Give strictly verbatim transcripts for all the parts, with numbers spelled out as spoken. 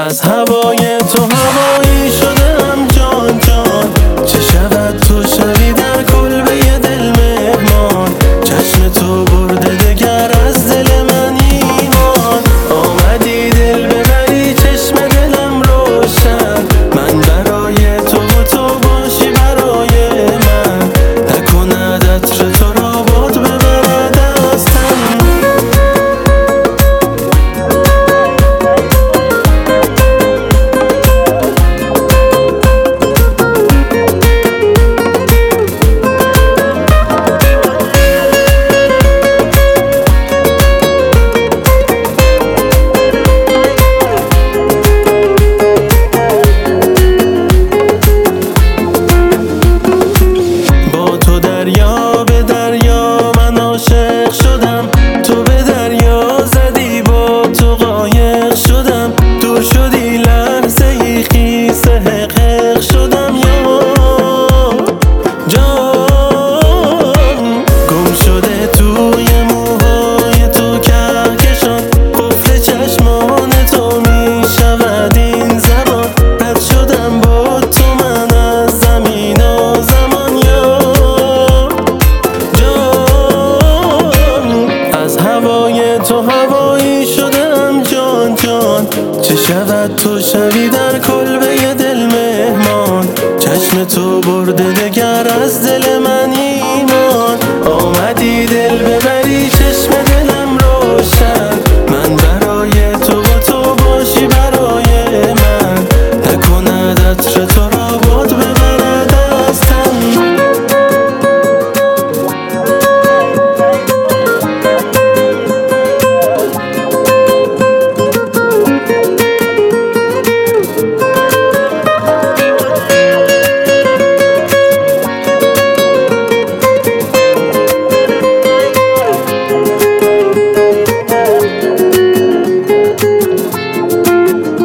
از هوای تو هوایی شدم جان جان، چه شود تو شوی در کلبه دل مهمان. چشم تو برده دگر از دل من ایمان، آمدی دل ببری چشم دلم روشن. من برای تو و تو باشی برای من، نکند عطر تو را باد ببرد از تن. دریا به دریا من عاشق شدم، تو به دریا زدی با تو قایق شدم. دور شدی لحظه ای خیس حق حق شدم یا جان. گم شده توی موهای تو کهکشان، قفل چشمان تو می شود این زبان. رد شدم با تو من از زمین و زمان یا هوای تو هوایی شدم جان جان، چه شود تو شوی در کلبه دل مهمان. چشم تو برده دگر از دل من ایمان، آمدی دل ببری چشم دلم روشن. من برای تو و تو باشی برای من، نکند عطر تو را باد ببرد از تن.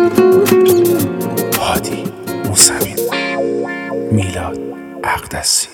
میلاد اقدسی.